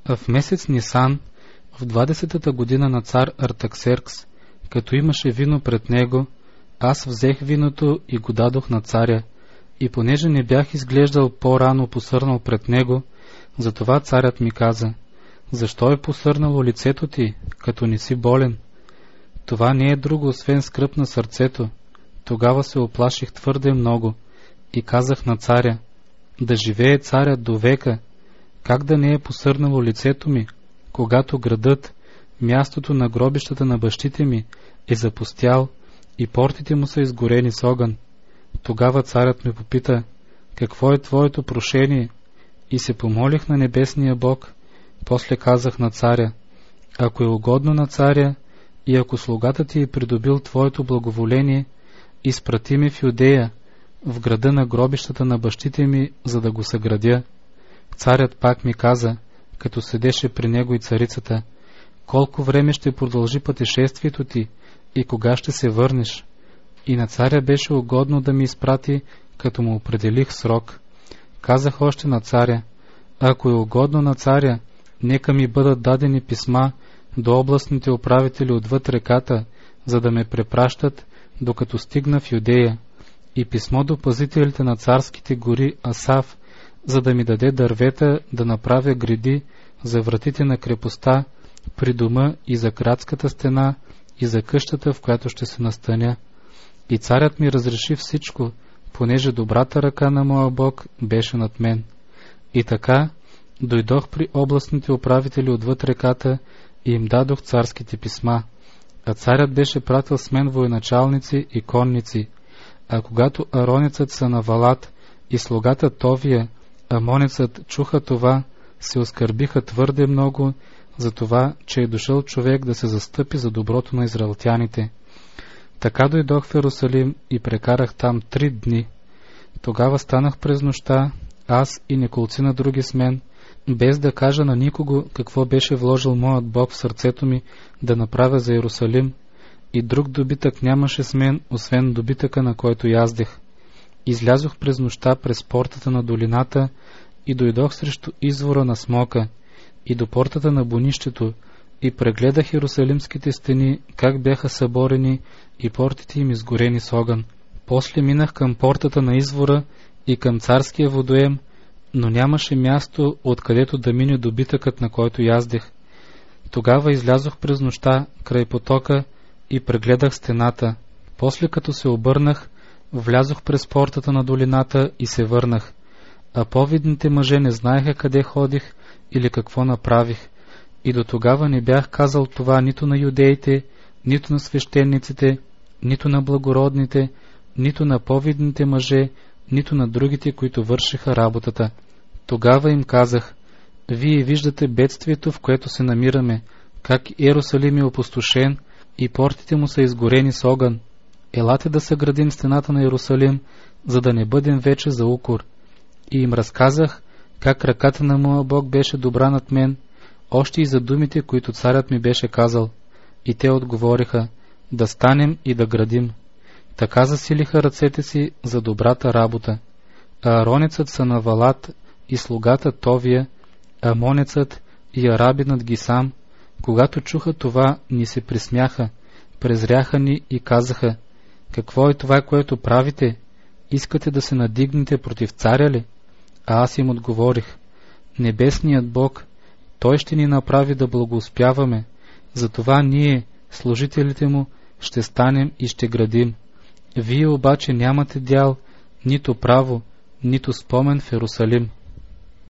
В месец Нисан, в 20-та година на цар Артаксеркс, като имаше вино пред него, аз взех виното и го дадох на царя, и понеже не бях изглеждал по-рано посърнал пред него, затова царят ми каза: защо е посърнало лицето ти, като не си болен? Това не е друго, освен скръб на сърцето. Тогава се оплаших твърде много и казах на царя: да живее царят до века. Как да не е посърнало лицето ми, когато градът, мястото на гробищата на бащите ми, е запустял и портите му са изгорени с огън? Тогава царят ме попита: какво е твоето прошение? И се помолих на небесния Бог. После казах на царя: ако е угодно на царя и ако слугата ти е придобил твоето благоволение, изпрати ме в Юдея, в града на гробищата на бащите ми, за да го съградя. Царят пак ми каза, като седеше при него и царицата: колко време ще продължи пътешествието ти и кога ще се върнеш? И на царя беше угодно да ми изпрати, като му определих срок. Казах още на царя: ако е угодно на царя, нека ми бъдат дадени писма до областните управители отвъд реката, за да ме препращат, докато стигна в Юдея, и писмо до пазителите на царските гори Асав, за да ми даде дървета да направя греди за вратите на крепостта, при дома и за градската стена и за къщата, в която ще се настаня. И царят ми разреши всичко, понеже добрата ръка на моя Бог беше над мен. И така дойдох при областните управители отвъд реката и им дадох царските писма. А царят беше пратил с мен военачалници и конници. А когато аронецът Санавалат и слугата Товия, амонецът, чуха това, се оскърбиха твърде много за това, че е дошъл човек да се застъпи за доброто на израелтяните. Така дойдох в Йерусалим и прекарах там 3 дни. Тогава станах през нощта, аз и неколцина други с мен, без да кажа на никого какво беше вложил моят Бог в сърцето ми да направя за Йерусалим, и друг добитък нямаше с мен, освен добитъка, на който яздех. Излязох през нощта през портата на долината и дойдох срещу извора на Смока и до портата на Бунището и прегледах Йерусалимските стени, как бяха съборени и портите им изгорени с огън. После минах към портата на извора и към царския водоем, но нямаше място, откъдето да мине добитъкът, на който яздех. Тогава излязох през нощта край потока и прегледах стената. После, като се обърнах, влязох през портата на долината и се върнах. А по-видните мъже не знаеха къде ходих или какво направих. И до тогава не бях казал това нито на юдеите, нито на свещениците, нито на благородните, нито на по-видните мъже, нито на другите, които вършиха работата. Тогава им казах: вие виждате бедствието, в което се намираме, как Йерусалим е опустошен и портите му са изгорени с огън. Елате да съградим стената на Йерусалим, за да не бъдем вече за укор. И им разказах как ръката на моя Бог беше добра над мен, още и за думите, които царят ми беше казал. И те отговориха: да станем и да градим. Така засилиха ръцете си за добрата работа. А аронецът Санавалат и слугата Товия, амонецът и арабинът Гисам, когато чуха това, ни се присмяха, презряха ни и казаха: какво е това, което правите? Искате да се надигнете против царя ли? А аз им отговорих: небесният Бог, той ще ни направи да благоуспяваме, затова ние, служителите му, ще станем и ще градим. Вие обаче нямате дял, нито право, нито спомен в Йерусалим.